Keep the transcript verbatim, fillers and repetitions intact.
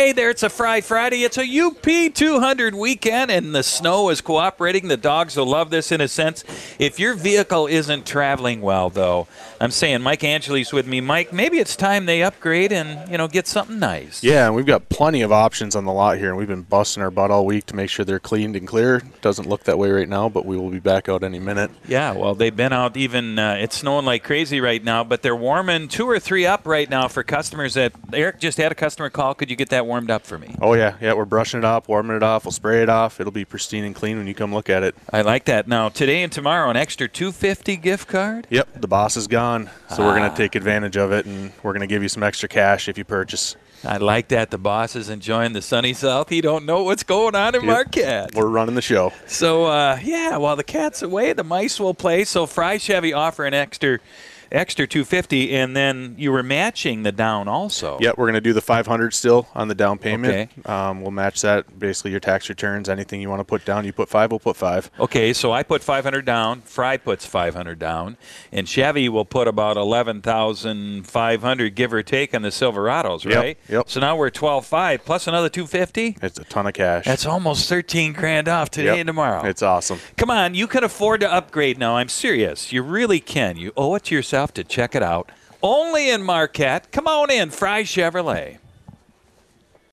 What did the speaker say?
Hey there, it's a Fry Friday. It's a U P two hundred weekend, and the snow is cooperating. The dogs will love this in a sense. If your vehicle isn't traveling well, though, I'm saying Mike Angeli's with me. Mike, maybe it's time they upgrade and, you know, get something nice. Yeah, and we've got plenty of options on the lot here, and we've been busting our butt all week to make sure they're cleaned and clear. Doesn't look that way right now, but we will be back out any minute. Yeah, well, they've been out even, uh, it's snowing like crazy right now, but they're warming two or three up right now for customers that, Eric just had a customer call. Could you get that warmed up for me? Oh, yeah. Yeah, we're brushing it off, warming it off. We'll spray it off. It'll be pristine and clean when you come look at it. I like that. Now, today and tomorrow, an extra two hundred fifty dollars gift card? Yep, the boss is gone, so ah. we're going to take advantage of it, and we're going to give you some extra cash if you purchase. I like that. The boss is enjoying the sunny south. He don't know what's going on in Yep. Marquette. We're running the show. So, uh, yeah, while the cat's away, the mice will play. So Fry Chevy offer an extra extra two hundred fifty dollars, and then you were matching the down also. Yep, we're going to do the five hundred still on the down payment. Okay. Um, we'll match that, basically your tax returns, anything you want to put down. You put five, we'll put five. Okay, so I put five hundred down, Fry puts five hundred down, and Chevy will put about eleven thousand five hundred, give or take, on the Silverados, right? Yep, yep. So now we're twelve five plus another two hundred fifty. It's a ton of cash. That's almost thirteen grand off today Yep. and tomorrow. It's awesome. Come on, you can afford to upgrade now. I'm serious. You really can. You owe it to yourself to check it out. Only in Marquette. Come on in, Fry Chevrolet.